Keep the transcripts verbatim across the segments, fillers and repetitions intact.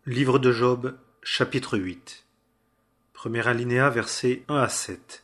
Livre de Job, chapitre huit. Premier alinéa, versets un à sept.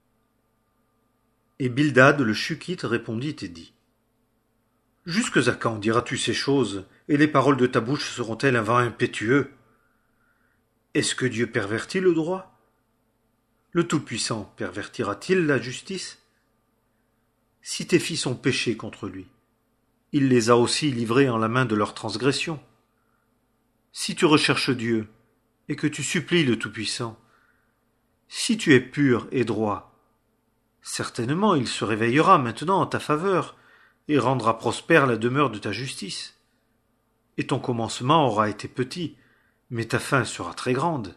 Et Bildad le Shukhite répondit et dit: Jusque à quand diras-tu ces choses, et les paroles de ta bouche seront-elles un vent impétueux? Est-ce que Dieu pervertit le droit? Le Tout-Puissant pervertira-t-il la justice? Si tes fils ont péché contre lui, il les a aussi livrés en la main de leurs transgressions. Si tu recherches Dieu, et que tu supplies le Tout-Puissant, si tu es pur et droit, certainement il se réveillera maintenant en ta faveur, et rendra prospère la demeure de ta justice. Et ton commencement aura été petit, mais ta fin sera très grande.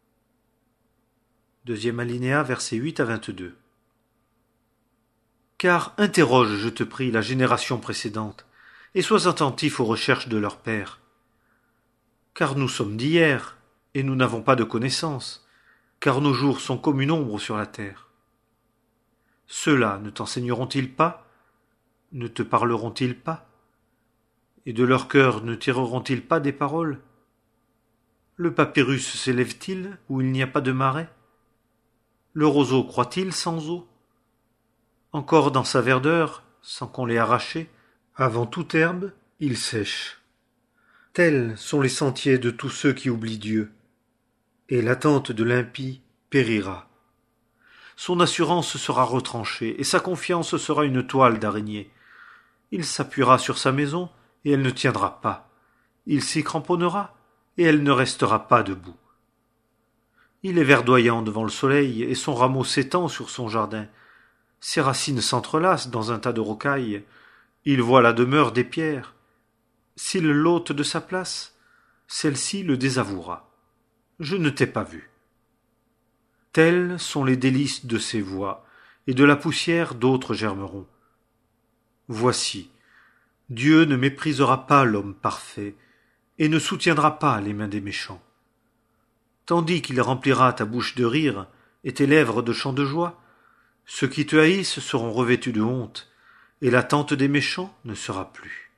Deuxième alinéa, versets huit à vingt-deux. Car interroge, je te prie, la génération précédente, et sois attentif aux recherches de leur père. Car nous sommes d'hier, et nous n'avons pas de connaissance, car nos jours sont comme une ombre sur la terre. Ceux-là ne t'enseigneront-ils pas? Ne te parleront-ils pas? Et de leur cœur ne tireront-ils pas des paroles? Le papyrus s'élève-t-il où il n'y a pas de marais? Le roseau croît-il sans eau? Encore dans sa verdeur, sans qu'on l'ait arraché, avant toute herbe, il sèche. Tels sont les sentiers de tous ceux qui oublient Dieu, et l'attente de l'impie périra. Son assurance sera retranchée, et sa confiance sera une toile d'araignée. Il s'appuiera sur sa maison, et elle ne tiendra pas. Il s'y cramponnera, et elle ne restera pas debout. Il est verdoyant devant le soleil, et son rameau s'étend sur son jardin. Ses racines s'entrelacent dans un tas de rocailles. Il voit la demeure des pierres. S'il l'ôte de sa place, celle-ci le désavouera. Je ne t'ai pas vu. Telles sont les délices de ses voies, et de la poussière d'autres germeront. Voici, Dieu ne méprisera pas l'homme parfait, et ne soutiendra pas les mains des méchants. Tandis qu'il remplira ta bouche de rire, et tes lèvres de chants de joie, ceux qui te haïssent seront revêtus de honte, et la tente des méchants ne sera plus.